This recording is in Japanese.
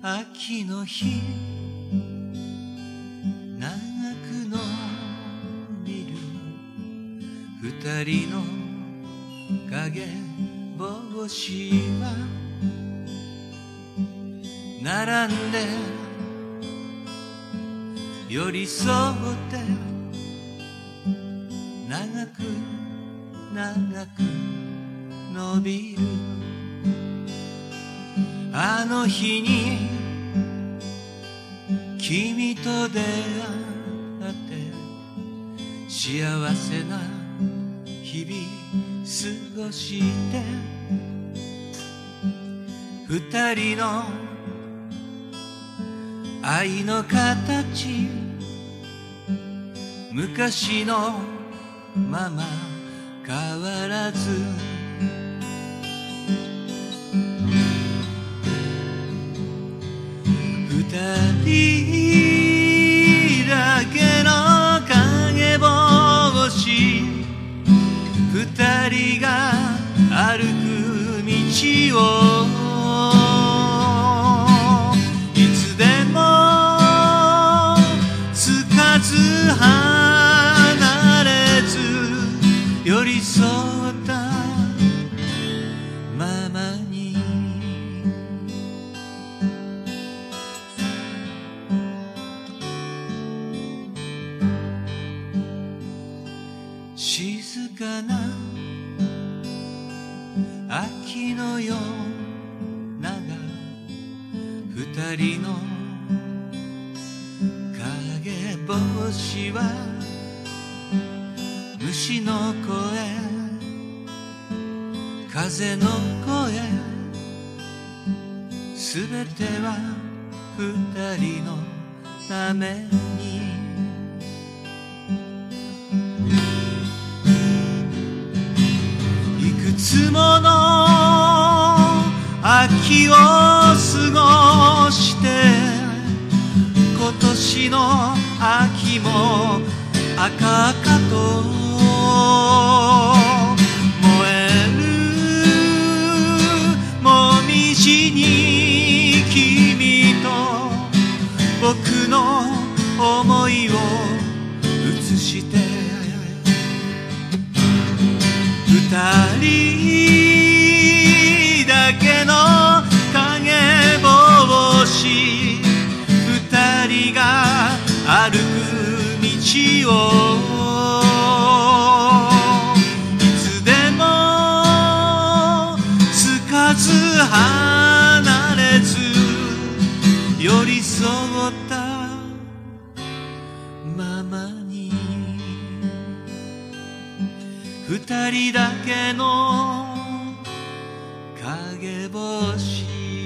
秋の日長く伸びる二人の影帽子は並んで寄り添って長く長く伸びるあの日に君と出会って幸せな日々過ごして二人の愛の形昔のまま変わらず二人だけの影帽子二人が歩く道をいつでもつかず離れず寄り添ったままに静かな秋の夜長二人の影帽子は虫の声風の声すべては二人のためにいくつもの秋を過ごして今年の秋も赤々と燃えるもみじに君と僕の想いを映して二人だけの影帽子二人が歩く道をいつでもつかず離れず寄り添ったままに二人だけの影帽子